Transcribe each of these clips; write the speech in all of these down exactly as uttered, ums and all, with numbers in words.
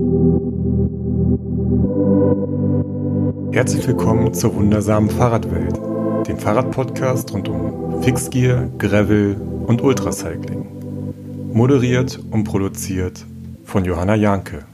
Herzlich willkommen zur wundersamen Fahrradwelt, dem Fahrradpodcast rund um Fixgear, Gravel und Ultracycling. Moderiert und produziert von Johanna Janke.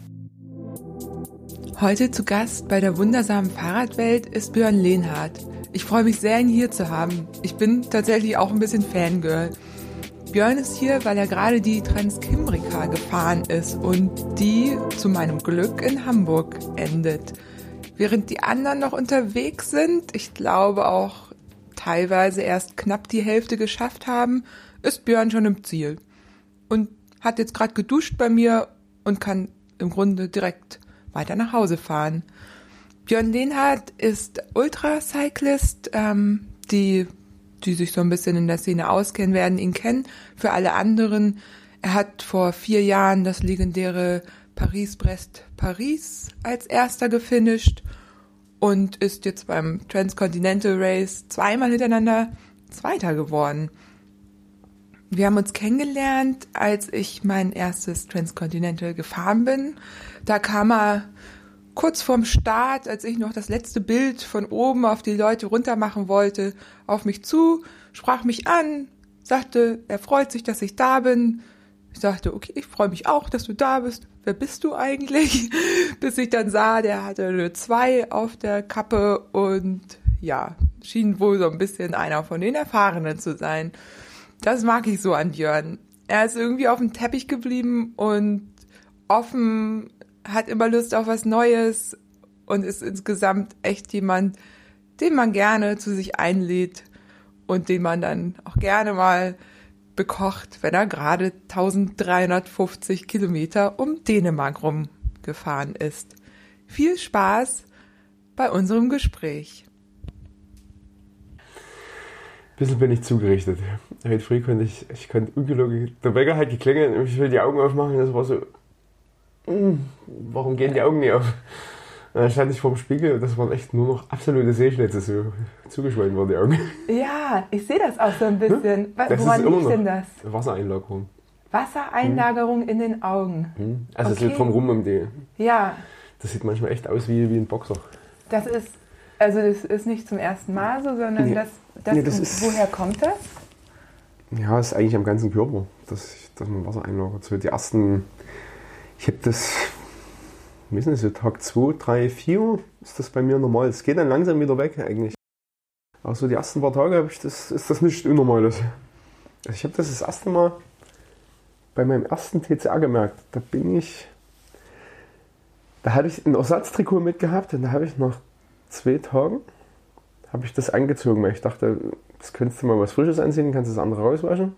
Heute zu Gast bei der wundersamen Fahrradwelt ist Björn Lehnhardt. Ich freue mich sehr, ihn hier zu haben. Ich bin tatsächlich auch ein bisschen Fangirl. Björn ist hier, weil er gerade die Transkimbrika gefahren ist und die zu meinem Glück in Hamburg endet. Während die anderen noch unterwegs sind, ich glaube auch teilweise erst knapp die Hälfte geschafft haben, ist Björn schon im Ziel. Und hat jetzt gerade geduscht bei mir und kann im Grunde direkt weiter nach Hause fahren. Björn Lehnhardt ist Ultracyclist, ähm, die, die sich so ein bisschen in der Szene auskennen, werden ihn kennen. Für alle anderen, er hat vor vier Jahren das legendäre Paris-Brest-Paris als erster gefinisht und ist jetzt beim Transcontinental Race zweimal hintereinander Zweiter geworden. Wir haben uns kennengelernt, als ich mein erstes Transcontinental gefahren bin. Da kam er kurz vorm Start, als ich noch das letzte Bild von oben auf die Leute runter machen wollte, auf mich zu, sprach mich an, sagte, er freut sich, dass ich da bin. Ich sagte, okay, ich freue mich auch, dass du da bist. Wer bist du eigentlich? Bis ich dann sah, der hatte eine zwei auf der Kappe und ja, schien wohl so ein bisschen einer von den Erfahrenen zu sein. Das mag ich so an Björn. Er ist irgendwie auf dem Teppich geblieben und offen, hat immer Lust auf was Neues und ist insgesamt echt jemand, den man gerne zu sich einlädt und den man dann auch gerne mal bekocht, wenn er gerade dreizehnhundertfünfzig Kilometer um Dänemark rumgefahren ist. Viel Spaß bei unserem Gespräch. Ein bisschen bin ich zugerichtet. Heute früh konnte ich, ich konnte ungelogen, der Wecker hat geklingelt und ich will die Augen aufmachen und das war so, mm, warum gehen die Augen nicht auf? Und dann stand ich vor dem Spiegel und das waren echt nur noch absolute Sehschnitze, so zugeschwollen waren die Augen. Ja, ich sehe das auch so ein bisschen. Das Woran liegt denn das? Wassereinlagerung. Wassereinlagerung hm. in den Augen. Hm. Also okay. Es liegt vom Rum um die. Ja. Das sieht manchmal echt aus wie, wie ein Boxer. Das ist, also das ist nicht zum ersten Mal so, sondern nee. das, das, nee, das ist, woher kommt das? Ja, das ist eigentlich am ganzen Körper, dass, dass man Wasser einlagert. So die ersten, ich habe das, ich weiß nicht, so Tag zwei, drei, vier ist das bei mir normal. Es geht dann langsam wieder weg eigentlich. Aber so die ersten paar Tage habe ich das, ist das nichts Unnormales. Also ich habe das das erste Mal bei meinem ersten T C R gemerkt. Da bin ich, da hatte ich ein Ersatztrikot mitgehabt und da habe ich nach zwei Tagen habe ich das angezogen, weil ich dachte, das könntest du mal was Frisches anziehen, kannst das andere rauswaschen.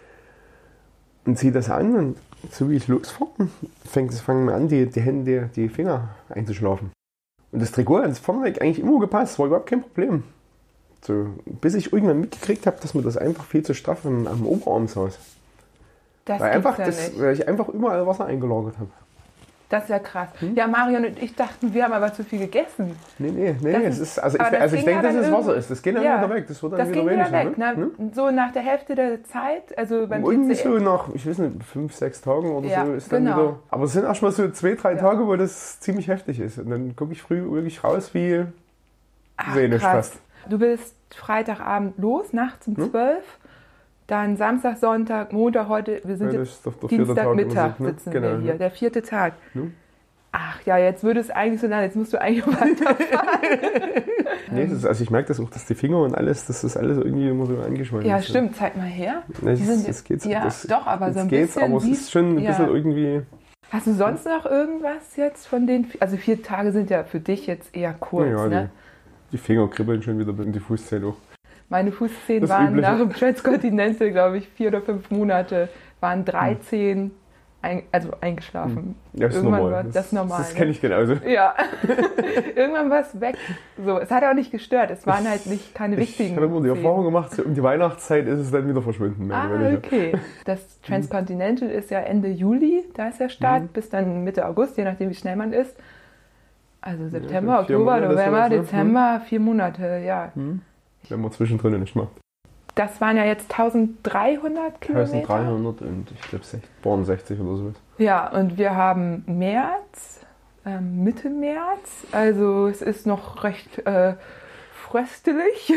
Und ziehe das an und so wie ich losfahre, fängt es fangen mir an, die, die Hände, die Finger einzuschlafen. Und das Trikot hat vorneweg eigentlich immer gepasst, war überhaupt kein Problem. So, bis ich irgendwann mitgekriegt habe, dass mir das einfach viel zu straff am, am Oberarm saß. Das weil, einfach ja das, nicht. weil ich einfach überall Wasser eingelagert habe. Das ist ja krass. Hm? Ja, Marion und ich dachten, wir haben aber zu viel gegessen. Nee, nee, nee. Das Es ist, also ich, also ich denke, dass es Wasser ist. Das geht dann ja wieder weg. Das wird dann das wieder ging weniger. Wieder weg, ne? ne? Hm? So nach der Hälfte der Zeit, also beim irgendwie T C R. so nach, ich weiß nicht, fünf, sechs Tagen oder ja, so ist dann genau. wieder. Aber es sind erstmal so zwei, drei ja. Tage, wo das ziemlich heftig ist. Und dann gucke ich früh wirklich raus wie Ach, Seelisch krass. fast. Du bist Freitagabend los, nachts um Hm? zwölf. Dann Samstag, Sonntag, Montag, heute, wir sind Ja, jetzt Dienstagmittag ne? sitzen genau, wir hier, ne? der vierte Tag. Hm? Ach ja, jetzt würde es eigentlich so lang, jetzt musst du eigentlich weiterfahren. nee, das ist, also ich merke das auch, dass die Finger und alles, das ist alles irgendwie immer so angeschwollen. Ja, stimmt, zeig mal her. Nee, die das, sind das geht's, ja, das, doch, aber so ein geht's, bisschen. aber es ist schon ein ja. bisschen irgendwie. Hast du sonst noch irgendwas jetzt von den, also vier Tage sind ja für dich jetzt eher kurz, ja, ne? Die, die Finger kribbeln schon wieder in die Fußzehen hoch. Meine Fußzehen Das waren Übliche. nach dem Transcontinental, glaube ich, vier oder fünf Monate, waren dreizehn, ein, also eingeschlafen. Ja, das ist Irgendwann normal. war Das, das normal. Das kenne ich genauso. Ja, irgendwann war es weg. So, es hat auch nicht gestört, es waren halt nicht keine wichtigen Ich habe immer die Erfahrung gemacht, so um die Weihnachtszeit ist es dann wieder verschwunden. Mehr Ah, oder weniger. okay. Das Transcontinental ist ja Ende Juli, da ist der Start, Mhm. bis dann Mitte August, je nachdem wie schnell man ist. Also September, Ja, vier Oktober, Monate November, sowas, ne? Dezember, vier Monate, ja. Hm. Wenn man zwischendrin nicht macht. Das waren ja jetzt dreizehnhundert Kilometer. dreizehnhundert und ich glaube sechzig oder sowas. Ja, und wir haben März, ähm, Mitte März, also es ist noch recht äh, fröstelig.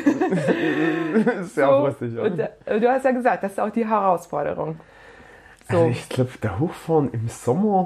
Sehr so, fröstlich, ja. Und, äh, du hast ja gesagt, das ist auch die Herausforderung. So. Also ich glaube, der Hochfahren im Sommer,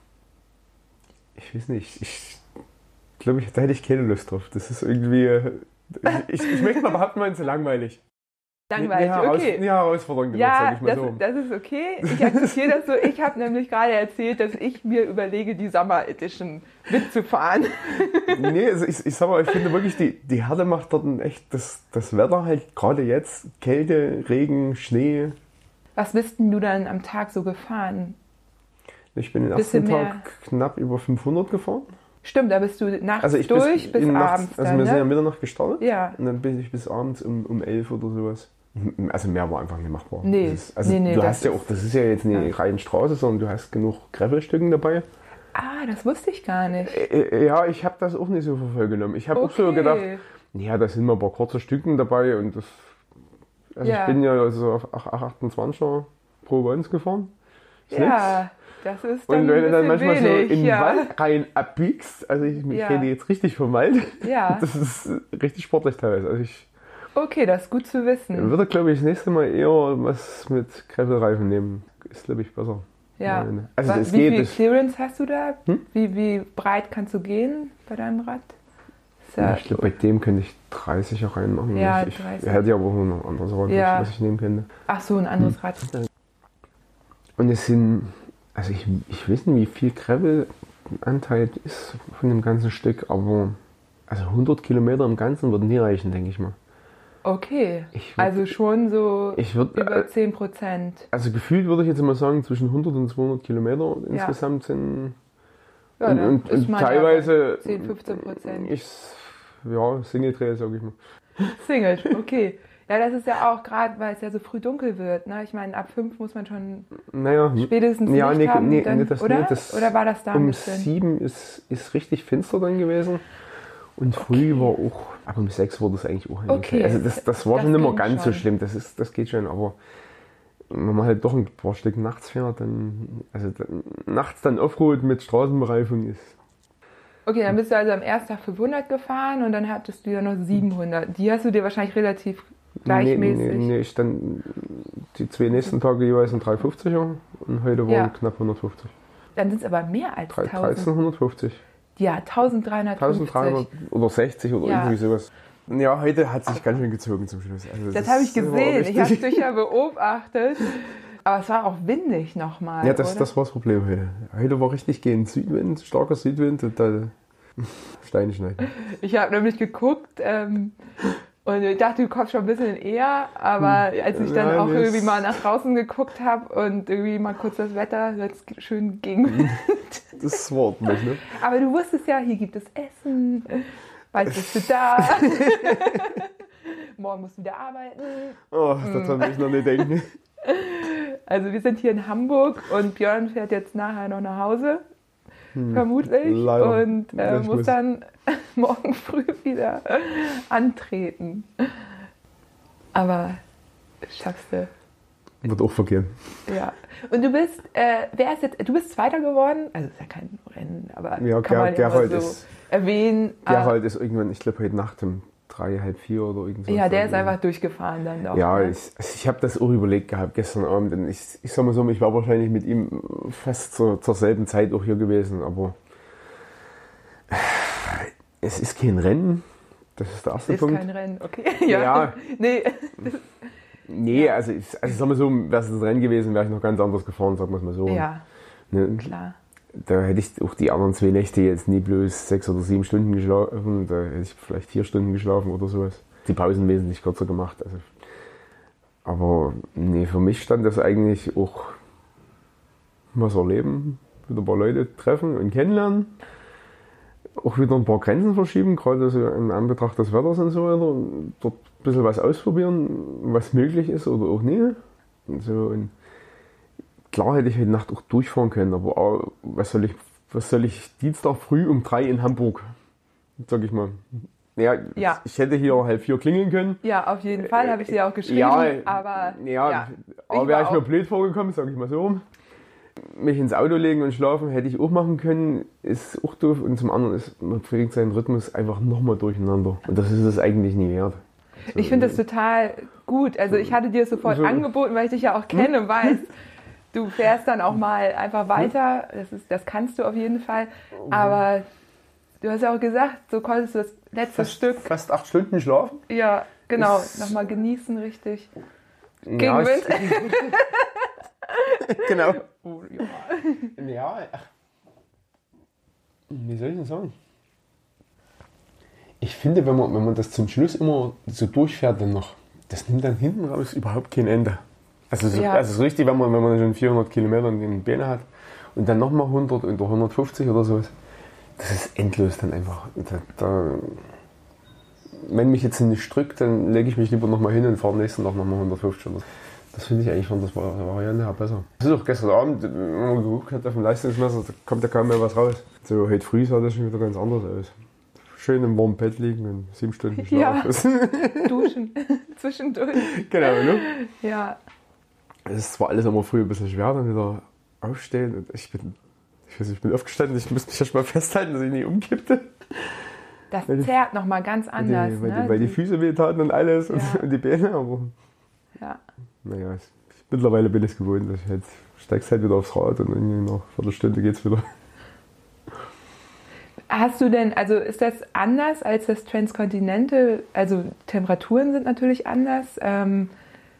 ich weiß nicht, ich glaube, da hätte ich keine Lust drauf. Das ist irgendwie, ich, ich möchte mal behaupten, man ist so langweilig. Langweilig, eine, eine okay. Eine Herausforderung, Ja, sag ich mal das, so. das ist okay. Ich akzeptiere das so. Ich habe nämlich gerade erzählt, dass ich mir überlege, die Summer Edition mitzufahren. Nee, also ich, ich sag mal, ich finde wirklich, die, die Härte macht dort echt das, das Wetter halt gerade jetzt. Kälte, Regen, Schnee. Was bist denn du dann am Tag so gefahren? Ich bin den Bisschen ersten mehr. Tag knapp über fünfhundert gefahren. Stimmt, da bist du nachts Also ich durch bis, in abends. Nachts, also dann, wir sind ja ne? Mitternacht gestartet. Ja. Und dann bin ich bis abends um, um elf oder sowas. Also mehr war einfach nicht machbar. Nee, Das ist, also nee, nee, du das hast ja auch, das ist ja jetzt eine ja. reine Straße, sondern du hast genug Gravelstücken dabei. Ah, das wusste ich gar nicht. Äh, Ja, ich habe das auch nicht so für voll genommen. Ich habe auch so Okay. gedacht, ja, da sind mal ein paar kurze Stücken dabei und das. Also Ja. ich bin ja so auf achtundzwanziger pro Once gefahren. Ist Ja, das ist dann Und wenn du ein dann bisschen manchmal wenig. so in den ja. Wald rein abbiegst, also ich mich Ja. rede jetzt richtig vom Wald, Ja, das ist richtig sportlich teilweise. Also ich okay, das ist gut zu wissen. würde, glaube ich, das nächste Mal eher was mit Gravelreifen nehmen. Ist, glaube ich, besser. Ja. Meine- Also Wa- es Wie geht. viel Es, Clearance hast du da? Hm? Wie, wie breit kannst du gehen bei deinem Rad? Ist ja- ich glaube, bei dem könnte ich dreißig auch reinmachen. Ja, ich, ich dreißig. hätte ja aber auch noch ein anderes Rad, Ja. was ich nehmen könnte. Ach so, ein anderes Rad. Und es sind, also ich, ich weiß nicht, wie viel Gravel-Anteil ist von dem ganzen Stück, aber also hundert Kilometer im Ganzen würden nie reichen, denke ich mal. Okay, Ich würd- also schon so Ich würde, über zehn Prozent. also gefühlt würde ich jetzt mal sagen, zwischen hundert und zweihundert Kilometer insgesamt sind. Ja, und dann und, ist und man ja teilweise. bei zehn, fünfzehn Prozent. Ich, ja, Single-Dreh, sag ich mal. Single, okay. Ja, das ist ja auch gerade, weil es ja so früh dunkel wird. Ne? Ich meine, ab fünf muss man schon Naja, spätestens ja, Licht nee, haben. nee, dann, nee, das, oder? nee, das, oder war das da ein um bisschen? sieben ist, ist richtig finster dann gewesen. Und früh Okay. war auch, aber um sechs wurde es eigentlich auch hell. Okay. Also das, das war Das schon nicht mehr ging ganz so schon. schlimm, das, ist, das geht schon, aber wenn man halt doch ein paar Stück nachts fährt, dann, also dann, nachts dann Offroad mit Straßenbereifung ist. Okay, dann bist du also am ersten Tag fünfhundert gefahren und dann hattest du ja noch siebenhundert. Die hast du dir wahrscheinlich relativ gleichmäßig. Nee, nee, nee, ich dann die zwei nächsten Tage jeweils ein dreihundertfünfziger und heute waren Ja. knapp hundertfünfzig. Dann sind es aber mehr als tausend. dreizehnhundertfünfzig. Ja, eintausenddreihundertfünfzig. dreizehnhundert oder sechzig oder Ja. irgendwie sowas. Ja, heute hat sich ganz schön gezogen zum Schluss. Also Das habe ich war gesehen. Ich habe richtig- dich ja beobachtet. Aber es war auch windig nochmal. Ja, das, oder? das war das Problem heute. Heute war richtig gehend Südwind, starker Südwind und da Steine schneiden. Ich habe nämlich geguckt ähm, und ich dachte, du kommst schon ein bisschen eher. Aber als ich dann Nein, auch das- irgendwie mal nach draußen geguckt habe und irgendwie mal kurz das Wetter jetzt schön ging. Das war ordentlich, ne? Aber du wusstest ja, hier gibt es Essen. Bald bist du da. Morgen musst du wieder arbeiten. Oh, das kann ich noch nicht denken. Also wir sind hier in Hamburg und Björn fährt jetzt nachher noch nach Hause. Vermutlich. leider. Und äh, Ja, ich muss muss. dann morgen früh wieder antreten. Aber schaffst du. Wird auch vergehen. Ja. Und du bist, äh, wer ist jetzt, du bist Zweiter geworden? Also ist ja kein Rennen, aber Ja, kann man Ger- ja mal Gerhold so ist- erwähnen. Gerald ist irgendwann, ich glaube heute Nacht um drei, halb vier oder irgendwas. Ja, der ist einfach durchgefahren dann doch. Ja, ne? ich, also ich habe das auch überlegt gehabt gestern Abend. Und ich, ich sag mal so, ich war wahrscheinlich mit ihm fast zur, zur selben Zeit auch hier gewesen, aber es ist kein Rennen. Das ist der erste ist Punkt. kein Rennen, okay. Ja. Nee. Nee, also, ich, also sag mal so, wäre es ein Rennen gewesen, wäre ich noch ganz anders gefahren, sagen wir es mal so. Ja, Ne? klar. Da hätte ich auch die anderen zwei Nächte jetzt nie bloß sechs oder sieben Stunden geschlafen, da hätte ich vielleicht vier Stunden geschlafen oder sowas. Die Pausen wesentlich kürzer gemacht. Also. Aber nee, für mich stand das eigentlich auch was erleben, wieder ein paar Leute treffen und kennenlernen. Auch wieder ein paar Grenzen verschieben, gerade so in Anbetracht des Wetters und so weiter. Und dort ein bisschen was ausprobieren, was möglich ist oder auch nicht. Und so, und klar hätte ich heute Nacht auch durchfahren können, aber auch, was soll ich, was soll ich Dienstag früh um drei in Hamburg, sag ich mal. Ja, Ja. ich hätte hier halb vier klingeln können. Ja, auf jeden Fall, habe ich dir auch geschrieben. Ja, aber ja, ja, aber ich wäre war ich mir auch- blöd vorgekommen, sag ich mal so. mich ins Auto legen und schlafen hätte ich auch machen können, ist auch doof. Und zum anderen ist, man bringt seinen Rhythmus einfach nochmal durcheinander. Und das ist es eigentlich nie wert. Also, ich finde das total gut. Also ich hatte dir es sofort so. angeboten, weil ich dich ja auch kenne und weiß, du fährst dann auch mal einfach weiter. Das, ist, das kannst du auf jeden Fall. Aber du hast ja auch gesagt, so konntest du das letzte fast, Stück... Fast acht Stunden schlafen? Ja, genau. Ist, nochmal genießen, richtig. Ja, Gegenwind. Genau. Oh, ja. Ja, ach, wie soll ich denn sagen? Ich finde, wenn man, wenn man das zum Schluss immer so durchfährt, dann noch, das nimmt dann hinten raus überhaupt kein Ende. Also, so, Ja. also es ist richtig, wenn man, wenn man schon vierhundert Kilometer in den Beinen hat und dann nochmal hundert oder hundertfünfzig oder sowas, das ist endlos dann einfach. Da, da, wenn mich jetzt nicht drückt, dann lege ich mich lieber nochmal hin und fahre nächsten Tag nochmal hundertfünfzig oder so. Das finde ich eigentlich von der Variante her besser. Das ist auch gestern Abend, wenn man geguckt hat auf dem Leistungsmesser, da kommt ja kaum mehr was raus. So, heute früh sah das schon wieder ganz anders aus. Schön im warmen Bett liegen und sieben Stunden schlafen. Ja. Duschen zwischendurch. Genau, ne? Ja. Es ist zwar alles immer früh ein bisschen schwer, dann wieder aufstehen. Und ich bin, ich weiß nicht, ich bin aufgestanden, ich musste mich erst mal festhalten, dass ich nicht umkippte. Das Weil die- zerrt nochmal ganz anders. die, weil, ne? die, weil die Füße wehtaten und alles und, Ja. und die Beine, aber Ja. naja, ich, mittlerweile bin ich es gewohnt. Ich halt, steigst halt wieder aufs Rad und irgendwie nach einer Viertelstunde geht's wieder. Hast du denn, also ist das anders als das Transcontinental? Also Temperaturen sind natürlich anders. Ähm,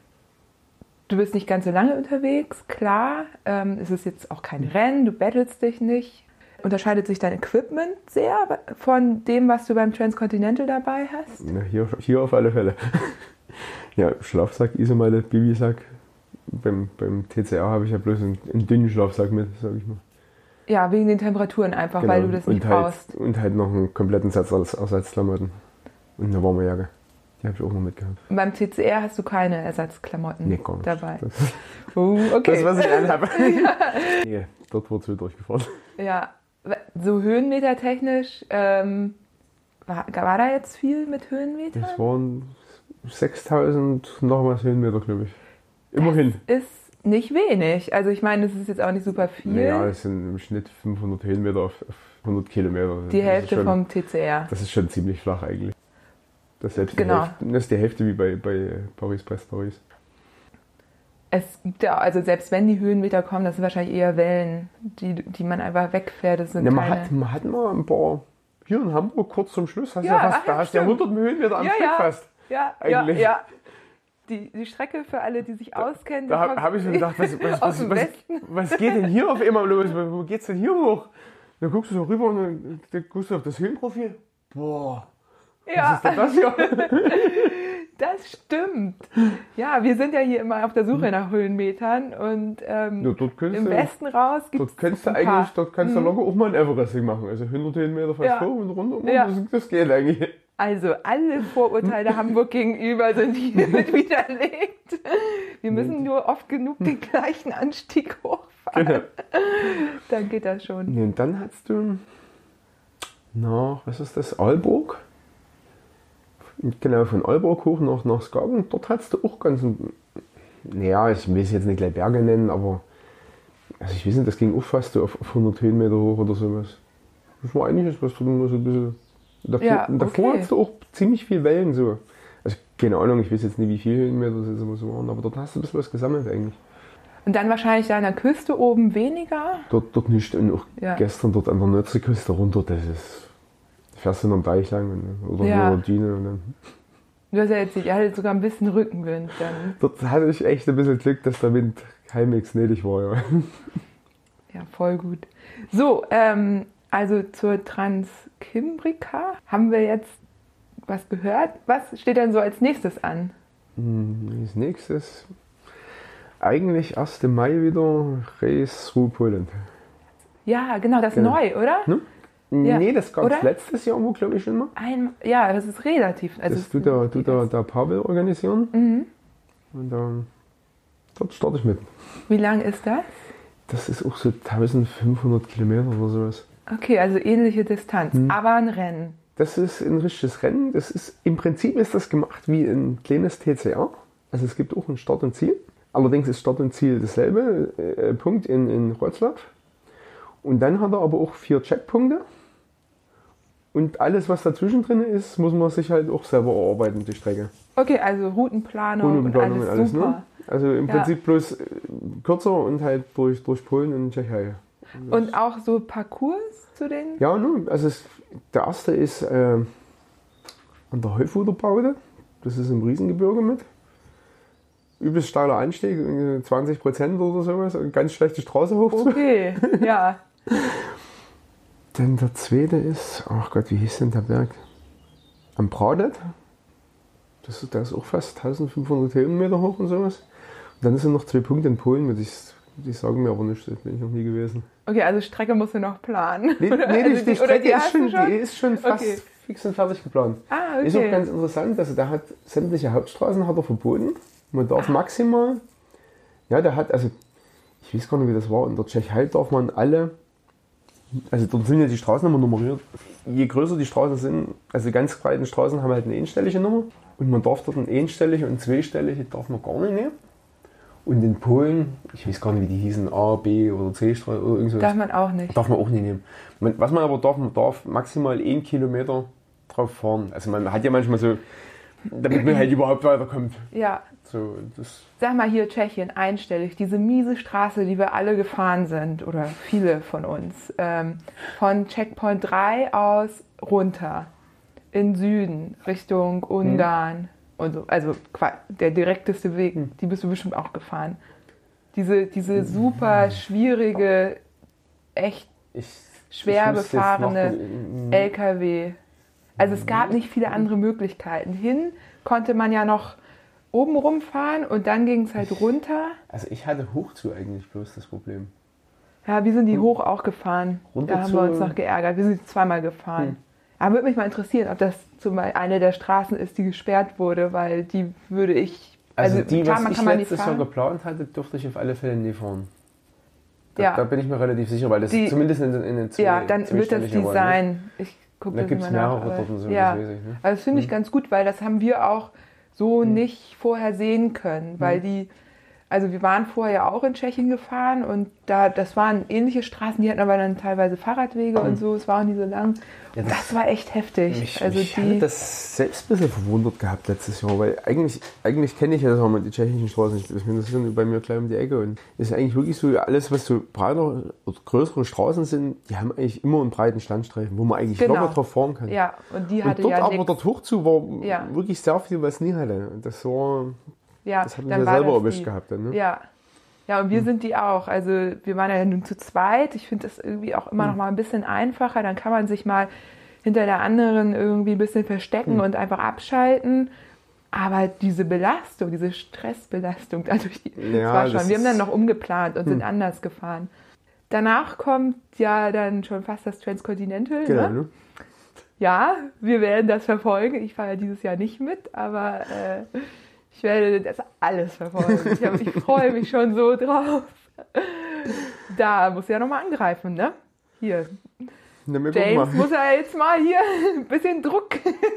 du bist nicht ganz so lange unterwegs, klar. Ähm, es ist jetzt auch kein Rennen, du battlest dich nicht. Unterscheidet sich dein Equipment sehr von dem, was du beim Transcontinental dabei hast? Ja, hier, hier auf alle Fälle. Ja, Schlafsack, Isomatte, Bibisack. Beim, beim T C R habe ich ja bloß einen, einen dünnen Schlafsack mit, sag ich mal. Ja, wegen den Temperaturen einfach, weil du das nicht und halt, brauchst. Und halt noch einen kompletten Satz als Ersatzklamotten. Und eine warme Jacke. Die habe ich auch noch mitgehabt. Und beim T C R hast du keine Ersatzklamotten Nee, gar nicht. dabei. Das, Oh, okay. das was ich anhabe. Nee, dort wurde es wieder durchgefahren. Ja, so höhenmetertechnisch, ähm, war, war da jetzt viel mit Höhenmetern? Das waren sechstausend noch was Höhenmeter, glaube ich. Immerhin. Das ist nicht wenig. Also ich meine, das ist jetzt auch nicht super viel. Naja, es sind im Schnitt fünfhundert Höhenmeter auf, auf hundert Kilometer. Die Das ist Hälfte schon, vom T C R. Das ist schon ziemlich flach eigentlich. Das, selbst Genau. die Hälfte, das ist die Hälfte wie bei, bei Paris-Brest-Paris. Es gibt ja, also selbst wenn die Höhenmeter kommen, das sind wahrscheinlich eher Wellen, die, die man einfach wegfährt. Das sind Ja, man, keine... hat, man hat mal ein paar, hier in Hamburg kurz zum Schluss, hast Ja, ja, fast, ach, da hast du ja stimmt. hundert Höhenmeter am Ja, Stück ja. fast. Ja, Eigentlich. ja, ja. Die, die Strecke für alle, die sich auskennen. Da die habe kommt hab ich mir gedacht, was, was, aus dem was, was, Westen. was geht denn hier auf einmal los? Wo geht's denn hier hoch? Dann guckst du so rüber und dann, dann guckst du auf das Höhenprofil. Boah, Ja, was ist denn das hier? das stimmt. Ja, wir sind ja hier immer auf der Suche nach Höhenmetern und ähm, Ja, dort könntest im du- Westen raus gibt Dort kannst du ein paar. eigentlich, dort kannst du locker auch mal ein Everesting machen. Also hundert Höhenmeter fast Ja. hoch und runter. Ja. Das, das geht eigentlich. Also alle Vorurteile Hamburg gegenüber sind hiermit widerlegt. Wir müssen nur oft genug den gleichen Anstieg hochfahren. Genau. Dann geht das schon. Nee, und dann hast du, na, was ist das, Aalborg? Genau, von Aalborg hoch nach, nach Skagen. Dort hast du auch ganz, ein- naja, ich will es jetzt nicht gleich Berge nennen, aber also ich weiß nicht, das ging auch fast so auf, auf hundert Höhenmeter hoch oder sowas. Das war eigentlich was, was nur so ein bisschen. Davor, Ja, davor okay. hast du auch ziemlich viel Wellen so. Also keine Ahnung, ich weiß jetzt nicht, wie viele Höhenmeter das jetzt immer so waren, aber dort hast du ein bisschen was gesammelt eigentlich. Und dann wahrscheinlich da an der Küste oben weniger. Dort, dort nicht. Und auch Ja. gestern dort an der Nordseeküste runter, das ist. Da fährst du noch am Deich lang und, oder Ja. nur Düne und dann. Du hast ja jetzt, ihr hattet sogar ein bisschen Rückenwind dann. Dort hatte ich echt ein bisschen Glück, dass der Wind halbwegs gnädig war. Ja. Ja, voll gut. So, ähm, also zur Transkimbrika haben wir jetzt was gehört. Was steht denn so als nächstes an? Hm, Als nächstes eigentlich erst im Mai wieder Race through Poland. Ja, genau, das ist Genau. neu, oder? Ne? Ja. Nee, das gab Oder? es letztes Jahr, wo glaube ich schon mal. Ein, ja, das ist relativ. Also Das tut der, tut der, der Pavel organisieren. Mhm. Und ähm, dort starte ich mit. Wie lang ist das? Das ist auch so eintausendfünfhundert Kilometer oder sowas. Okay, also ähnliche Distanz, Mhm. aber ein Rennen. Das ist ein richtiges Rennen. Das ist, im Prinzip ist das gemacht wie ein kleines T C R. Also es gibt auch ein Start und Ziel. allerdings ist Start und Ziel dasselbe, äh, Punkt in, in Wrocław. Und dann hat er aber auch vier Checkpunkte. Und alles, was dazwischen drin ist, muss man sich halt auch selber erarbeiten, die Strecke. Okay, also Routenplanung, Routenplanung und alles, und alles, super. ne? Also im Ja. Prinzip bloß äh, kürzer und halt durch, durch Polen und Tschechei. Und auch so Parcours zu den? Ja, ne? Also es, der erste ist äh, an der Heufuderbaude. Das ist im Riesengebirge mit. Übelst steiler Anstieg, zwanzig Prozent oder sowas. Und ganz schlechte Straße hoch. Okay, ja. Dann der zweite ist, ach Gott, wie hieß denn der Berg? Am Pradet. Das ist, der ist auch fast eintausendfünfhundert Höhenmeter hoch und sowas. Und dann sind noch zwei Punkte in Polen, die, die sagen mir aber nichts, da bin ich noch nie gewesen. Okay, also Strecke musst du noch planen. Nee, nee Also die, die, die- Strecke oder die ist, hast schon, du schon? die ist schon fast Okay. fix und fertig geplant. Ah, Ist auch okay. ganz interessant, also der hat sämtliche Hauptstraßen hat er verboten. Man darf maximal, ja, der hat, also ich weiß gar nicht, wie das war, in der Tschechei darf man alle, also dort sind ja die Straßen immer nummeriert. Je größer die Straßen sind, also die ganz breiten Straßen haben halt eine einstellige Nummer. Und man darf dort eine einstellige und zweistellige darf man gar nicht nehmen. Und in Polen, ich weiß gar nicht, wie die hießen, A, B oder C-Straße oder irgend so. Darf man auch nicht. Darf man auch nicht nehmen. Man, was man aber darf, man darf maximal einen Kilometer drauf fahren. Also man hat ja manchmal so, damit man halt überhaupt weiterkommt. Ja. So, das Sag mal hier Tschechien, einstellig, diese miese Straße, die wir alle gefahren sind, oder viele von uns, ähm, von Checkpoint drei aus runter, in Süden, Richtung Ungarn und so, also qua- der direkteste Weg, die bist du bestimmt auch gefahren. Diese, diese super schwierige, echt ich, schwer ich muss jetzt befahrene noch- L K W. Also es gab nicht viele andere Möglichkeiten. Hin konnte man ja noch oben rumfahren und dann ging es halt runter. Also ich hatte hoch zu eigentlich bloß das Problem. Ja, wir sind die hoch auch gefahren. Runter Da haben zu- wir uns noch geärgert. Wir sind zweimal gefahren. Hm. Aber würde mich mal interessieren, ob das zum Beispiel eine der Straßen ist, die gesperrt wurde, weil die würde ich... Also, die, klar, was man ich kann mal nicht letztes Jahr fahren. geplant hatte, durfte ich auf alle Fälle nie fahren. Da, Ja. da bin ich mir relativ sicher, weil das Die- zumindest in, in den zwei, Ja, dann wird das zweistelliger war, ne? Design. Ich gucke Da das gibt es immer nach. mehrere aber- dort und so, ja. das weiß ich. Ne? Also das finde ich ganz gut, weil das haben wir auch so nicht vorher sehen können, weil die, also wir waren vorher ja auch in Tschechien gefahren und da, das waren ähnliche Straßen, die hatten aber dann teilweise Fahrradwege und so, es war auch nicht so lang. Ja, Und das- das war echt heftig. Mich, also mich die, hatte das selbst ein bisschen verwundert gehabt letztes Jahr, weil eigentlich, eigentlich kenne ich ja sagen wir, die tschechischen Straßen nicht. Das sind bei mir gleich um die Ecke. Und es ist eigentlich wirklich so, alles was so breiter oder größere Straßen sind, die haben eigentlich immer einen breiten Standstreifen, wo man eigentlich Genau. locker drauf fahren kann. ja, und die Und hatte dort ja aber nix. dort hochzu war Ja. wirklich sehr viel, was nie hatte. Und das war, Ja, das hat mich dann ja war selber das erwischt die. gehabt. Dann, ne? Ja. Ja, und wir sind die auch. Also wir waren ja nun zu zweit. Ich finde das irgendwie auch immer noch mal ein bisschen einfacher. Dann kann man sich mal hinter der anderen irgendwie ein bisschen verstecken und einfach abschalten. Aber diese Belastung, diese Stressbelastung dadurch, die, Ja, das war schon. das Wir haben dann ist- noch umgeplant und sind anders gefahren. Danach kommt ja dann schon fast das Transcontinental. Genau, Ne? ne? Ja, wir werden das verfolgen. Ich fahre ja dieses Jahr nicht mit, aber äh, ich werde das alles verfolgen. Ich, hab- ich freue mich schon so drauf. Da muss ja nochmal angreifen, ne? Hier, Na, wir gucken James mal. muss ja jetzt mal hier ein bisschen Druck.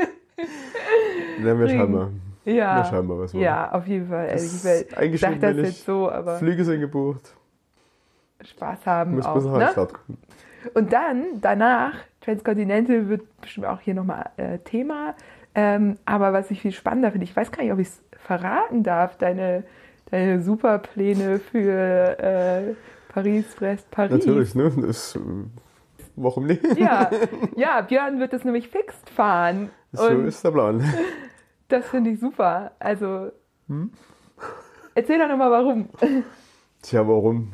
Na, wir schauen bringen. mal. Ja, Wir schauen mal, was wir ja, auf jeden Fall. Also ich Das- will- eigentlich ich sag schon das will ich- jetzt so, aber Flüge sind gebucht. Spaß haben Muss auch, bis ne? ne? Start kommen. Und dann, danach, Transcontinental wird bestimmt auch hier nochmal äh, Thema. Ähm, aber was ich viel spannender finde, ich weiß gar nicht, ob ich es verraten darf, deine, deine Superpläne für äh, Paris, Brest, Paris. Natürlich, ne? Das, äh, warum nicht? Ja, ja, Björn wird das nämlich fixt fahren. So Und ist der Plan. das finde ich super. Also, Hm? erzähl doch nochmal, warum. Tja, warum?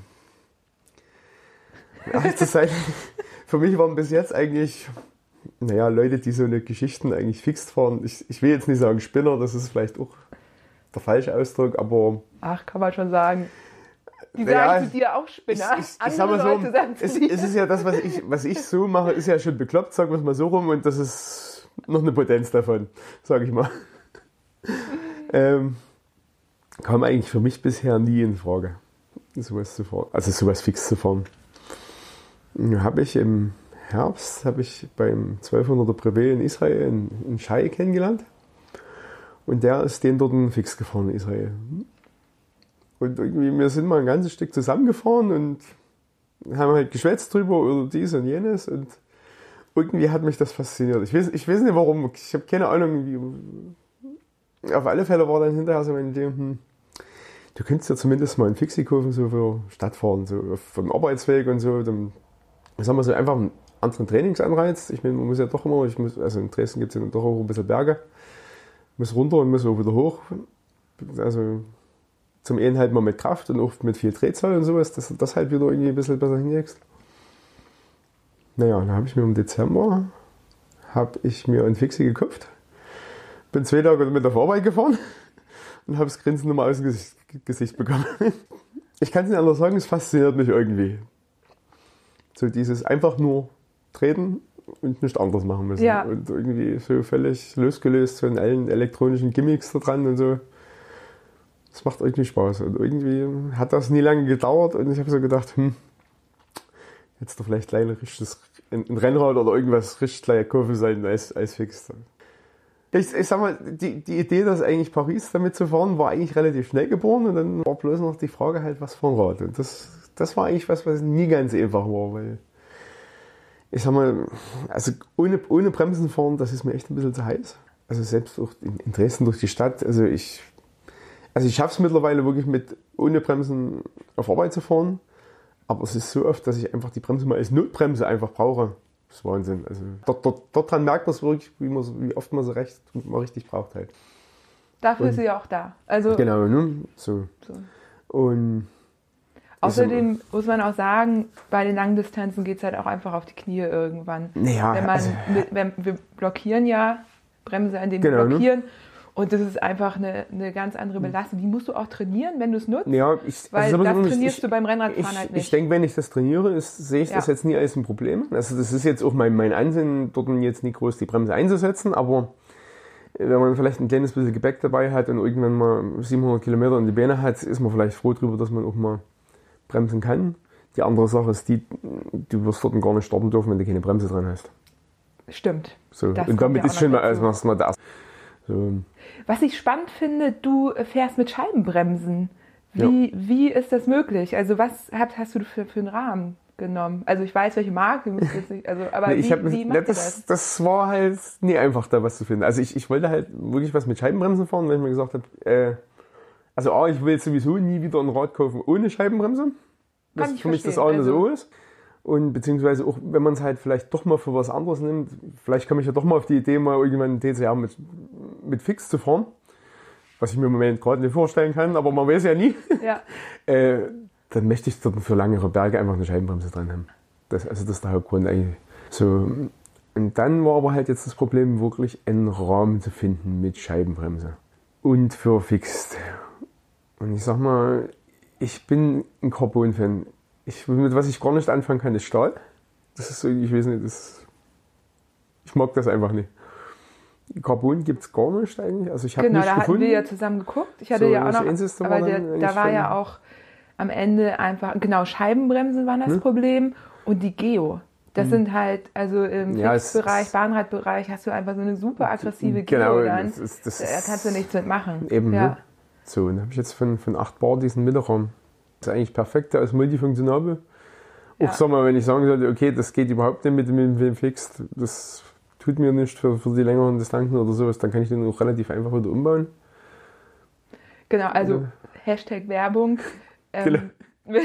Ja, das heißt, für mich waren bis jetzt eigentlich, naja, Leute, die so eine Geschichten eigentlich fixt fahren. Ich, ich will jetzt nicht sagen Spinner, das ist vielleicht auch der falsche Ausdruck, aber Ach, kann man schon sagen. Die Ja, sagen zu dir auch ich, Spinner. ich, ich Andere sag mal so, Leute sagen zu es, dir. es ist ja das, was ich, was ich so mache, ist ja schon bekloppt, sagen wir es mal so rum, und das ist noch eine Potenz davon, sage ich mal. ähm, kam eigentlich für mich bisher nie in Frage, sowas zu fahren, also sowas fix zu fahren. Habe ich im Herbst, habe ich beim zwölfhunderter Privé in Israel einen, einen Schei kennengelernt und der ist den dort fix gefahren in Israel. Und irgendwie, wir sind mal ein ganzes Stück zusammengefahren und haben halt geschwätzt drüber oder dies und jenes. Und irgendwie hat mich das fasziniert. Ich weiß, ich weiß nicht warum, ich habe keine Ahnung, wie. Auf alle Fälle war dann hinterher so meine Idee, hm, du könntest ja zumindest mal einen Fixie kaufen, so für Stadtfahren, so von Arbeitsweg und so. Dann sagen wir so einfach einen anderen Trainingsanreiz. Ich meine, man muss ja doch immer, ich muss, also in Dresden gibt es ja doch auch ein bisschen Berge. Muss runter und muss auch wieder hoch. Also zum einen halt mal mit Kraft und auch mit viel Drehzahl und sowas, dass du das halt wieder irgendwie ein bisschen besser hinkriegst. Naja, dann habe ich mir im Dezember habe ich mir einen Fixie gekauft. Bin zwei Tage mit auf Arbeit gefahren und habe das Grinsen nochmal aus dem Gesicht, Gesicht bekommen. Ich kann es nicht anders sagen, es fasziniert mich irgendwie. So dieses einfach nur treten und nichts anderes machen müssen. Ja. Und irgendwie so völlig losgelöst von allen elektronischen Gimmicks da dran und so. Das macht irgendwie Spaß. Und irgendwie hat das nie lange gedauert und ich habe so gedacht, hm, jetzt doch vielleicht gleich ein richtiges ein Rennrad oder irgendwas richtig gleich kaufen sollen als, als fix. Ich, ich sag mal, die, die Idee, dass eigentlich Paris damit zu fahren, war eigentlich relativ schnell geboren und dann war bloß noch die Frage halt, was für ein Rad. Und das, das war eigentlich was, was nie ganz einfach war, weil ich sag mal, also ohne, ohne Bremsen fahren, das ist mir echt ein bisschen zu heiß. Also selbst auch in, in Dresden durch die Stadt, also ich, also ich schaffe es mittlerweile wirklich mit ohne Bremsen auf Arbeit zu fahren, aber es ist so oft, dass ich einfach die Bremse mal als Notbremse einfach brauche. Das ist Wahnsinn. Also dort, dort, dort dran merkt man es wirklich, wie, man, wie oft man sie recht mal richtig braucht halt. Dafür und, ist sie ja auch da. Also, genau, ne? So. so. Und außerdem muss man auch sagen, bei den langen Distanzen geht es halt auch einfach auf die Knie irgendwann. Naja, wenn man, also, mit, wenn, wir blockieren ja, Bremse, an denen genau, wir blockieren. Ne? Und das ist einfach eine, eine ganz andere Belastung. Die musst du auch trainieren, wenn du es nutzt. Ja, ich, weil also das ich, trainierst ich, du beim Rennradfahren ich, halt nicht. Ich denke, wenn ich das trainiere, ist, sehe ich ja. das jetzt nie als ein Problem. Also das ist jetzt auch mein, mein Ansinnen, dort jetzt nicht groß die Bremse einzusetzen, aber wenn man vielleicht ein kleines bisschen Gepäck dabei hat und irgendwann mal siebenhundert Kilometer in die Beine hat, ist man vielleicht froh darüber, dass man auch mal bremsen kann. Die andere Sache ist die, du wirst dort gar nicht starten dürfen, wenn du keine Bremse dran hast. Stimmt. So. Und damit ist schon mal erstmal das. So. Was ich spannend finde, du fährst mit Scheibenbremsen. Wie, ja. wie ist das möglich? Also was hast, hast du für, für einen Rahmen genommen? Also ich weiß, welche Marke, nicht, also, aber nee, wie, ich hab, wie macht das, das? Das war halt nie einfach, da was zu finden. Also ich, ich wollte halt wirklich was mit Scheibenbremsen fahren, weil ich mir gesagt habe, äh, also A, ich will jetzt sowieso nie wieder ein Rad kaufen ohne Scheibenbremse. Das ist für mich das A und das O ist. Und beziehungsweise auch, wenn man es halt vielleicht doch mal für was anderes nimmt, vielleicht komme ich ja doch mal auf die Idee, mal irgendwann einen T C R mit, mit Fix zu fahren. Was ich mir im Moment gerade nicht vorstellen kann, aber man weiß ja nie. Ja. äh, dann möchte ich dort für langere Berge einfach eine Scheibenbremse dran haben. Das, also das ist der Hauptgrund eigentlich. So. Und dann war aber halt jetzt das Problem, wirklich einen Rahmen zu finden mit Scheibenbremse. Und für Fixed. Und ich sag mal, ich bin ein Carbon-Fan. Ich, mit was ich gar nicht anfangen kann, ist Stahl. Das ist so, ich weiß nicht, das, ich mag das einfach nicht. Carbon gibt es gar nicht eigentlich. Also ich habe genau, nicht da gefunden. hatten wir ja zusammen geguckt. Ich hatte so, ja auch noch, Einzige aber war der, da war ja auch am Ende einfach, genau, Scheibenbremsen waren das hm? Problem und die Geo. Das hm. sind halt, also im ja, Fixbereich, Bahnradbereich hast du einfach so eine super aggressive Geo genau, dann. Das ist, das da kannst du nichts mitmachen. Eben, ja. ne? So, dann habe ich jetzt von, von acht Bar diesen Mittelraum. Das ist eigentlich perfekt, der ist multifunktionabel. Ja. Auch sag mal, wenn ich sagen sollte, okay, das geht überhaupt nicht mit dem, mit dem Fixed, das tut mir nicht für, für die längeren Distanzen oder sowas, dann kann ich den auch relativ einfach wieder umbauen. Genau, also ja. Hashtag Werbung. Ähm, genau.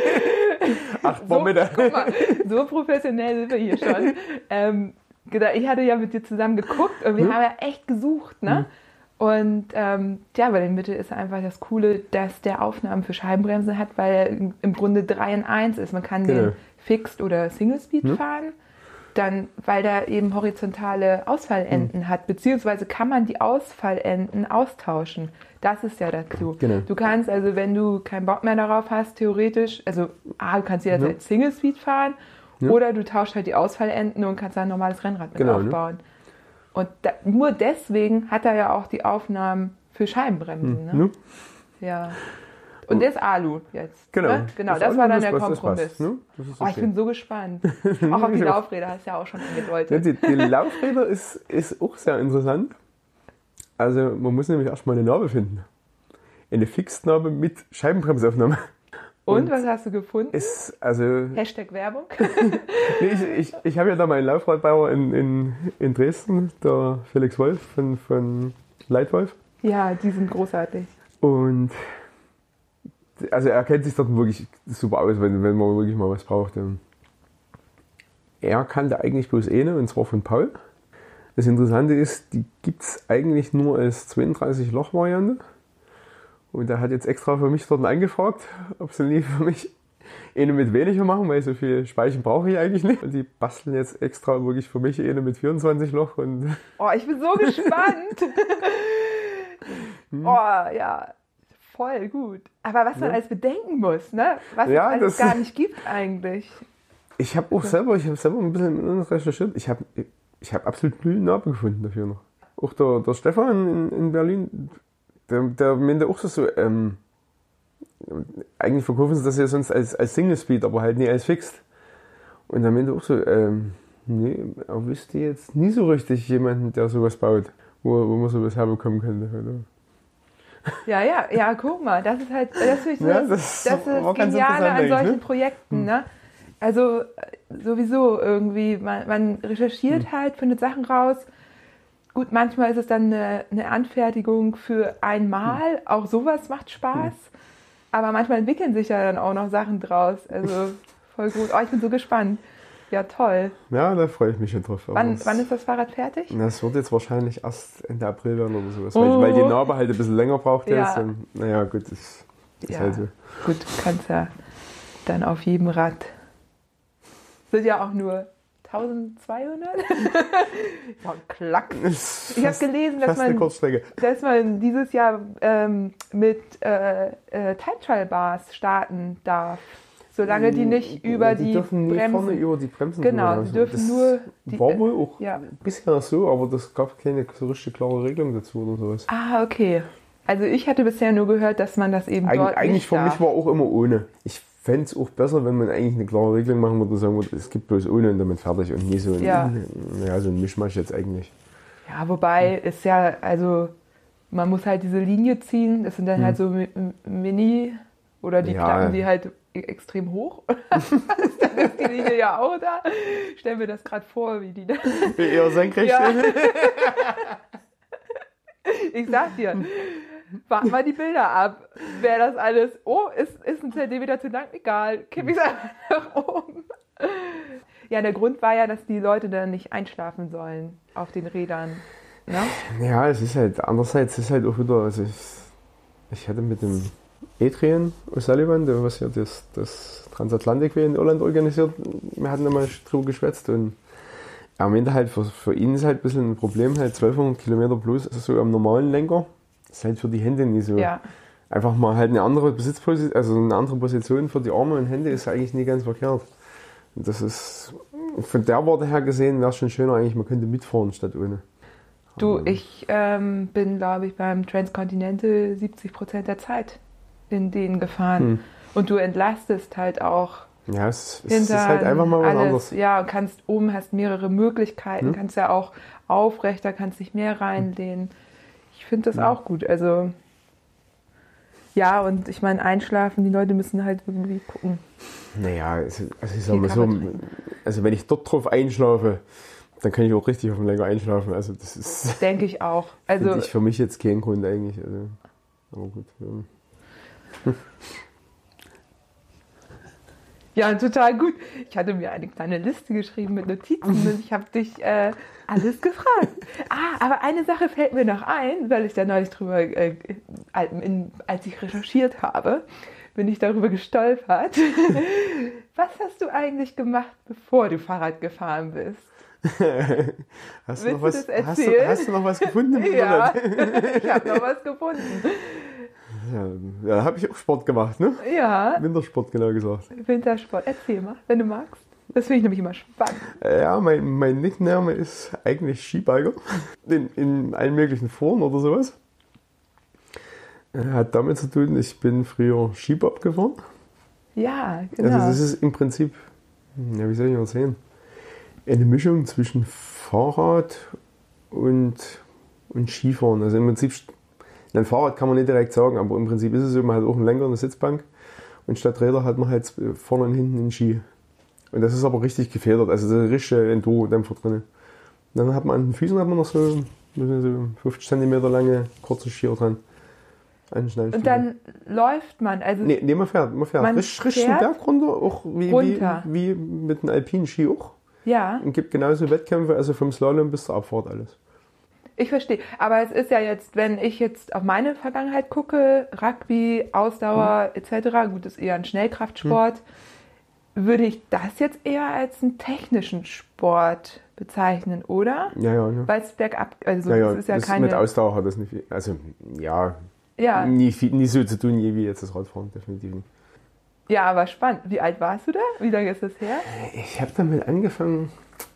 Ach, so, guck mal, so professionell sind wir hier schon. ähm, genau, ich hatte ja mit dir zusammen geguckt und wir hm? haben ja echt gesucht, ne? Hm. Und ähm, ja, bei der Mitte ist einfach das Coole, dass der Aufnahmen für Scheibenbremsen hat, weil er im Grunde drei in eins ist. Man kann genau. den Fixed oder Single Speed hm. fahren, dann, weil der eben horizontale Ausfallenden hm. hat, beziehungsweise kann man die Ausfallenden austauschen. Das ist ja der Clou. Genau. Du kannst also, wenn du keinen Bock mehr darauf hast, theoretisch, also A, du kannst jederzeit ja. Single Speed fahren ja. oder du tauschst halt die Ausfallenden und kannst dann ein normales Rennrad mit genau, aufbauen. Ne? Und da, nur deswegen hat er ja auch die Aufnahmen für Scheibenbremsen. Ne? Ne? Ja. Und der ist Alu jetzt. Genau. Ne? Genau, das, das war dann der Kompromiss. Das ne? das ist okay. Oh, ich bin so gespannt. Auch auf die Laufräder hast du ja auch schon angedeutet. Ja, die, die Laufräder ist, ist auch sehr interessant. Also man muss nämlich erstmal eine Narbe finden. eine Fixnarbe mit Scheibenbremsaufnahme. Und, und was hast du gefunden? Ist, also, Hashtag Werbung. nee, ich ich, ich habe ja da meinen Laufradbauer in, in, in Dresden, der Felix Wolf von, von Leitwolf. Ja, die sind großartig. Und also er kennt sich dort wirklich super aus, wenn, wenn man wirklich mal was braucht. Er kannte eigentlich bloß eine, und zwar von Paul. Das Interessante ist, die gibt es eigentlich nur als zweiunddreißig-Loch-Variante. Und er hat jetzt extra für mich dort angefragt, ob sie nie für mich eine mit weniger machen, weil so viel Speichen brauche ich eigentlich nicht. Und die basteln jetzt extra wirklich für mich eine mit vierundzwanzig Loch. Und oh, ich bin so gespannt. Oh, ja, voll gut. Aber was man ja. alles bedenken muss, ne? Was ja, es alles das gar nicht gibt eigentlich. Ich habe auch selber, ich habe selber ein bisschen recherchiert. Ich habe ich hab absolut null Narbe gefunden dafür noch. Auch der, der Stefan in, in Berlin, der, der meinte auch so, ähm, eigentlich verkaufen sie das ja sonst als, als Single Speed, aber halt nie als Fixed. Und der meinte auch so, ähm, nee, er wüsste jetzt nie so richtig jemanden, der sowas baut, wo, wo man sowas herbekommen könnte. Oder? Ja, ja, ja, guck mal, das ist halt, das ist, ja, das, das das ist das Geniale an solchen ne? Projekten, ne? Also sowieso irgendwie, man, man recherchiert hm. halt, findet Sachen raus. Gut, manchmal ist es dann eine, eine Anfertigung für einmal, hm. auch sowas macht Spaß. Hm. Aber manchmal entwickeln sich ja dann auch noch Sachen draus. Also voll gut. Oh, ich bin so gespannt. Ja, toll. Ja, da freue ich mich schon drauf. Wann, wann ist das Fahrrad fertig? Das wird jetzt wahrscheinlich erst Ende April werden oder sowas. Oh. Weil, weil die Narbe halt ein bisschen länger braucht ja. jetzt. Und, naja, gut, das ist ja. halt so. Gut, kannst ja dann auf jedem Rad. Sind ja auch nur eintausendzweihundert. Ja, klack. Ich habe gelesen, dass man, dass man dieses Jahr ähm, mit äh, äh, Time Trial Bars starten darf. Solange die nicht über die, die dürfen nicht Bremsen... vorne über die Bremsen Genau, drüber. die dürfen das nur... Die, war wohl auch ja. bisher so, aber das gab keine so richtig klare Regelung dazu oder sowas. Ah, okay. Also ich hatte bisher nur gehört, dass man das eben Eig dort Eigentlich nicht für darf. mich war auch immer ohne. Ich fände es auch besser, wenn man eigentlich eine klare Regelung machen würde und sagen würde, es gibt bloß ohne und damit fertig und nie so ein, ja. ja, so ein Mischmasch jetzt eigentlich. Ja, wobei ist ja, also man muss halt diese Linie ziehen, das sind dann hm. halt so Mini oder die ja. Platten, die halt extrem hoch. Dann ist die Linie ja auch da. Stell mir das gerade vor, wie die da... Eher senkrecht. Ja. Ich sag dir, warte mal die Bilder ab. Wäre das alles, oh, ist, ist ein Zentimeter zu lang? Egal, kipp ich es einfach nach oben. Ja, der Grund war ja, dass die Leute dann nicht einschlafen sollen auf den Rädern. Ne? Ja, es ist halt, andererseits ist es halt auch wieder, also ich, ich hatte mit dem Adrian O'Sullivan, der was ja das, das Transatlantik-W in Irland organisiert, wir hatten da mal drüber geschwätzt und am Ende halt für, für ihn ist halt ein bisschen ein Problem, halt zwölfhundert Kilometer plus, also so am normalen Lenker, ist halt für die Hände nicht so. Ja. Einfach mal halt eine andere Besitzposition, also eine andere Position für die Arme und Hände ist eigentlich nie ganz verkehrt. Und das ist, von der Warte her gesehen, wäre es schon schöner eigentlich, man könnte mitfahren statt ohne. Du, ich ähm, bin, glaube ich, beim Transcontinental siebzig Prozent der Zeit in denen gefahren. Hm. Und du entlastest halt auch. Ja, es, es ist halt einfach mal was alles. anderes. Ja, und kannst oben, hast mehrere Möglichkeiten, hm? kannst ja auch aufrechter, kannst dich mehr reinlehnen. Ich finde das ja. auch gut. Also, ja, und ich meine, einschlafen, die Leute müssen halt irgendwie gucken. Naja, also, also ich sag mal so, also wenn ich dort drauf einschlafe, dann kann ich auch richtig auf dem Lenker einschlafen. Also das ist. Denke ich auch. Also ich für mich jetzt kein Grund eigentlich. Also, aber gut. Ja. Ja, total gut. Ich hatte mir eine kleine Liste geschrieben mit Notizen und ich habe dich äh, alles gefragt. Ah, aber eine Sache fällt mir noch ein, weil ich da neulich drüber, äh, in, als ich recherchiert habe, bin ich darüber gestolpert. Was hast du eigentlich gemacht, bevor du Fahrrad gefahren bist? Hast, Willst du noch was, du das erzählen? hast, du, hast du noch was gefunden? Ja, ich habe noch was gefunden. Ja, ja, da habe ich auch Sport gemacht, ne? Ja. Wintersport, genau gesagt. Wintersport, erzähl mal, wenn du magst. Das finde ich nämlich immer spannend. Ja, mein, mein Nickname ist eigentlich Skibiker. In, in allen möglichen Formen oder sowas. Hat damit zu tun, ich bin früher Skibob gefahren. Ja, genau. Also das ist im Prinzip, ja, wie soll ich das sehen? Eine Mischung zwischen Fahrrad und, und Skifahren. Also im Prinzip Ein Fahrrad kann man nicht direkt sagen, aber im Prinzip ist es so, man hat auch einen Lenker und eine Sitzbank und statt Räder hat man halt vorne und hinten einen Ski. Und das ist aber richtig gefedert, also der richtige Enduro-Dämpfer drin. Dann hat man an den Füßen hat man noch so, so fünfzig Zentimeter lange kurze Skier dran. Und dann läuft man, also... Nee, nee man fährt, man fährt. Man richtig, richtig den Berg runter, auch wie, runter. Wie, wie mit einem alpinen Ski auch. Ja. Und gibt genauso Wettkämpfe, also vom Slalom bis zur Abfahrt alles. Ich verstehe, aber es ist ja jetzt, wenn ich jetzt auf meine Vergangenheit gucke, Rugby, Ausdauer hm. et cetera, gut, das ist eher ein Schnellkraftsport, hm. würde ich das jetzt eher als einen technischen Sport bezeichnen, oder? Ja, ja. ja. Weil es bergab, also ja, ja, das ist ja das keine... Mit Ausdauer hat das nicht viel, also ja, ja. Nie, viel, nie so zu tun wie jetzt das Radfahren, definitiv nicht. Ja, aber spannend. Wie alt warst du da? Wie lange ist das her? Ich habe damit angefangen,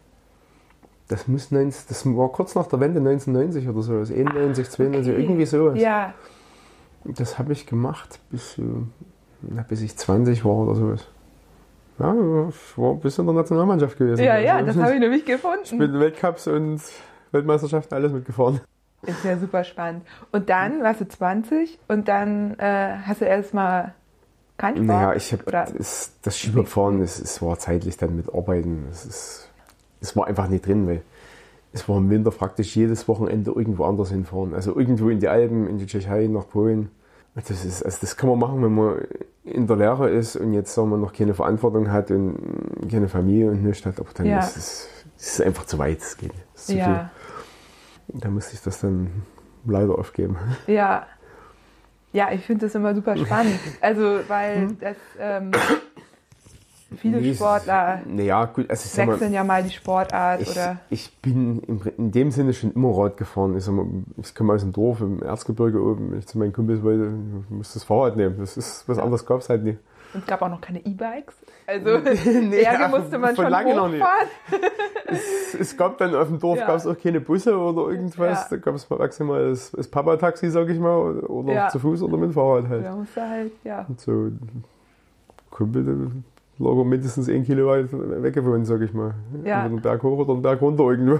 das, muss neunzig, das war kurz nach der Wende neunzehnhundertneunzig oder so, also einundneunzig, zweiundneunzig, okay. Irgendwie sowas. Ja. Das habe ich gemacht, bis, na, bis ich zwanzig war oder sowas. Ja, ich war bis in der Nationalmannschaft gewesen. Ja, ja, also, das habe ich nämlich gefunden. Ich bin Weltcups und Weltmeisterschaften alles mitgefahren. Ist ja super spannend. Und dann warst du zwanzig und dann äh, hast du erstmal keinen Sport? Naja, ich habe das, das Skifahren, es, es war zeitlich dann mit Arbeiten. Es, ist, es war einfach nicht drin, weil es war im Winter praktisch jedes Wochenende irgendwo anders hinfahren. Also irgendwo in die Alpen, in die Tschechei, nach Polen. Das, ist, also das kann man machen, wenn man in der Lehre ist und jetzt sagen wir, noch keine Verantwortung hat und keine Familie und nichts hat. Aber dann ja. ist es ist einfach zu weit. Es geht. Es ist zu ja. viel. Da musste ich das dann leider aufgeben. Ja, ja, ich finde das immer super spannend. Also, weil das, ähm, viele nee, Sportler nee, ja, gut, also ich wechseln mal, ja mal die Sportart. Ich, oder ich bin in, in dem Sinne schon immer Rad gefahren. Ich, sag mal, ich komme aus dem Dorf im Erzgebirge oben. Wenn ich zu meinen Kumpels wollte, ich musste das Fahrrad nehmen. Das ist, was anderes gab es halt nie. Und es gab auch noch keine E-Bikes. Also nee, Berge musste man schon hochfahren. es, es gab dann auf dem Dorf ja. gab es auch keine Busse oder irgendwas. Ja. Da gab es maximal das, das Papa-Taxi, sag ich mal, oder ja. zu Fuß oder mit dem Fahrrad halt. Da musste halt, ja. Und so Kumpel, der lag mindestens ein Kilo weit weggewohnt, sag ich mal. Ja. Einen Berg hoch oder einen Berg runter irgendwo.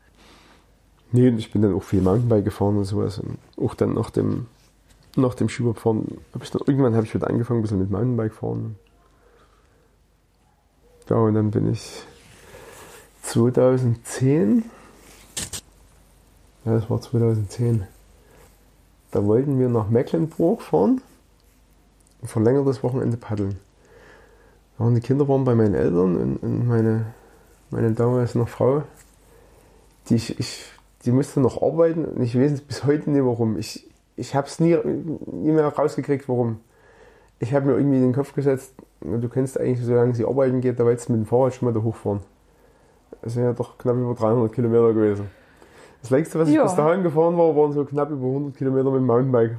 Nee, und ich bin dann auch viel Mountainbike gefahren und sowas. Und auch dann nach dem Nach dem Skifahren habe ich dann irgendwann habe ich wieder angefangen, ein bisschen mit Mountainbike fahren. Ja, und dann bin ich zweitausendzehn, ja, das war zweitausendzehn, da wollten wir nach Mecklenburg fahren und verlängertes Wochenende paddeln. Ja, und die Kinder waren bei meinen Eltern und, und meine, meine damals noch Frau, die, ich, ich, die musste noch arbeiten und ich weiß bis heute nicht warum. Ich, Ich habe es nie, nie mehr rausgekriegt, warum. Ich habe mir irgendwie in den Kopf gesetzt, du kennst eigentlich, solange sie arbeiten geht, da willst du mit dem Fahrrad schon mal da hochfahren. Das sind ja doch knapp über dreihundert Kilometer gewesen. Das längste, was ich ja. bis dahin gefahren war, waren so knapp über hundert Kilometer mit dem Mountainbike.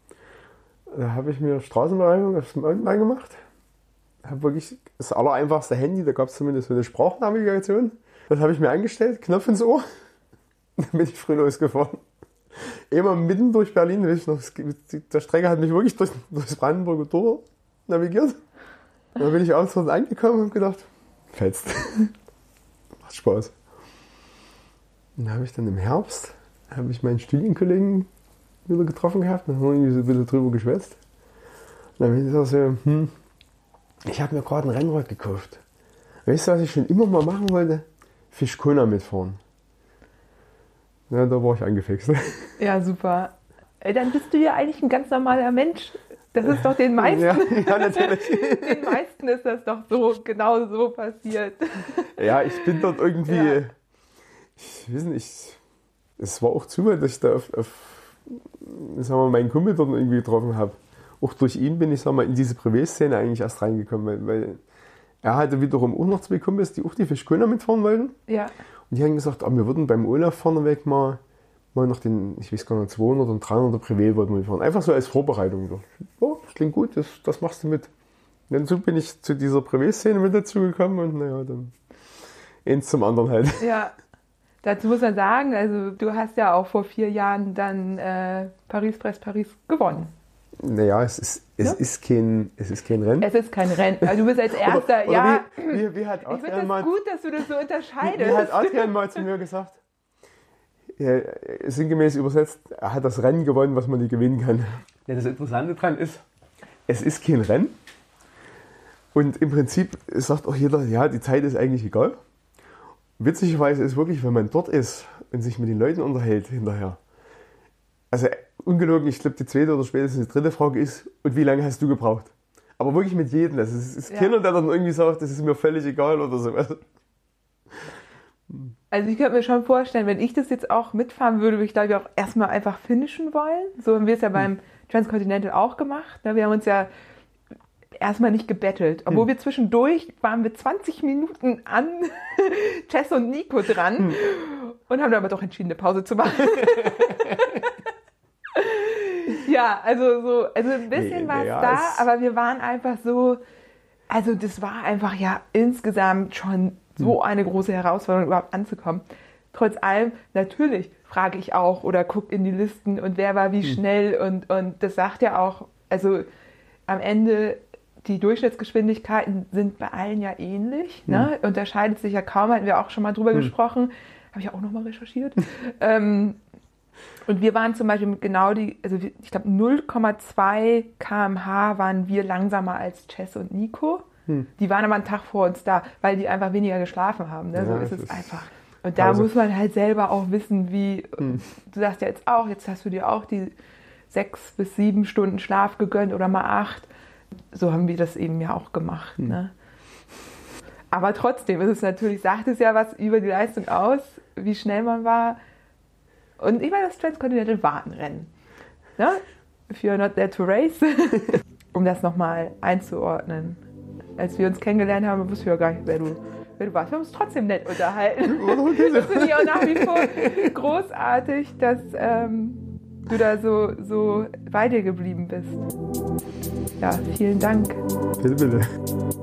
Da habe ich mir Straßenbereinigung aufs Mountainbike gemacht. Habe wirklich das allereinfachste Handy, da gab es zumindest so eine Sprachnavigation. Das habe ich mir angestellt, Knopf ins Ohr. Dann bin ich früh losgefahren. Immer mitten durch Berlin, noch, der Strecke hat mich wirklich durch, durchs Brandenburger Tor navigiert. Und dann bin ich abends angekommen und habe gedacht, fetzt. Macht Spaß. Und dann habe ich dann im Herbst, habe ich meinen Studienkollegen wieder getroffen gehabt, und haben wir irgendwie so ein bisschen drüber geschwätzt. Und dann bin ich gesagt so, hm, ich habe mir gerade ein Rennrad gekauft. Weißt du, was ich schon immer mal machen wollte? Fischkona mitfahren. Ja, da war ich angefixt. Ja, super. Dann bist du ja eigentlich ein ganz normaler Mensch. Das ist doch den meisten. Ja, ja, natürlich. Den meisten ist das doch so, genau so passiert. Ja, ich bin dort irgendwie, ja. ich weiß nicht, es war auch Zufall, dass ich da auf, auf sagen wir, meinen Kumpel dort irgendwie getroffen habe. Auch durch ihn bin ich, sagen wir, in diese Privé-Szene eigentlich erst reingekommen, weil, weil er hatte wiederum auch noch zwei Kumpels, die auch die Fischkona mitfahren wollten. Ja. Und die haben gesagt, oh, wir würden beim Olaf vorneweg mal, mal noch den, ich weiß gar nicht, zweihundert und dreihundert Privé wollten wir fahren. Einfach so als Vorbereitung. Ja, das klingt gut, das, das machst du mit. Und dann so bin ich zu dieser Privé-Szene mit dazu gekommen und naja, dann eins zum anderen halt. Ja, dazu muss man sagen, also du hast ja auch vor vier Jahren dann äh, Paris-Brest-Paris gewonnen. Naja, es ist, es, ja? ist kein, es ist kein Rennen. Es ist kein Rennen. Also du bist als Erster, oder, oder ja. Wie, wie, wie hat ich finde das das mal, gut, dass du das so unterscheidest. Wie, wie hat Adrian mal zu mir gesagt, Ja, sinngemäß übersetzt, er hat das Rennen gewonnen, was man nicht gewinnen kann. Ja, das Interessante daran ist, es ist kein Rennen. Und im Prinzip sagt auch jeder, ja, die Zeit ist eigentlich egal. Witzigerweise ist wirklich, wenn man dort ist und sich mit den Leuten unterhält hinterher. Also ungelogen, ich glaube, die zweite oder spätestens die dritte Frage ist, und wie lange hast du gebraucht? Aber wirklich mit jedem. Also es ist ja. keiner, der dann irgendwie sagt, das ist mir völlig egal oder so. Also ich könnte mir schon vorstellen, wenn ich das jetzt auch mitfahren würde, würde ich glaube ich auch erstmal einfach finishen wollen. So haben wir es ja beim Transcontinental auch gemacht. Wir haben uns ja erstmal nicht gebettelt. Obwohl hm. wir zwischendurch waren wir zwanzig Minuten an Jess und Nico dran hm. und haben dann aber doch entschieden, eine Pause zu machen. Ja, also so, also ein bisschen nee, war es ja, da, aber wir waren einfach so, also das war einfach ja insgesamt schon so eine große Herausforderung, überhaupt anzukommen. Trotz allem, natürlich frage ich auch oder gucke in die Listen und wer war wie schnell und, und das sagt ja auch, also am Ende die Durchschnittsgeschwindigkeiten sind bei allen ja ähnlich, hm. ne? Unterscheidet sich ja kaum, hatten wir auch schon mal drüber hm. gesprochen, habe ich auch nochmal recherchiert. ähm, und wir waren zum Beispiel mit genau die, also ich glaube null Komma zwei Kilometer pro Stunde waren wir langsamer als Jess und Nico. Hm. Die waren aber einen Tag vor uns da, weil die einfach weniger geschlafen haben. Ne? Ja, so ist es ist einfach. Und da also muss man halt selber auch wissen, wie, hm. du sagst ja jetzt auch, jetzt hast du dir auch die sechs bis sieben Stunden Schlaf gegönnt oder mal acht. So haben wir das eben ja auch gemacht. Hm. Ne? Aber trotzdem ist es natürlich, sagt es ja was über die Leistung aus, wie schnell man war. Und ich meine, das Transcontinental war ein Rennen. Ne? If you're not there to race. Um das nochmal einzuordnen. Als wir uns kennengelernt haben, wussten wir ja gar nicht, wer du, wer du warst. Wir haben uns trotzdem nett unterhalten. Das finde ich auch nach wie vor großartig, dass ähm, du da so, so bei dir geblieben bist. Ja, vielen Dank. Bitte, bitte.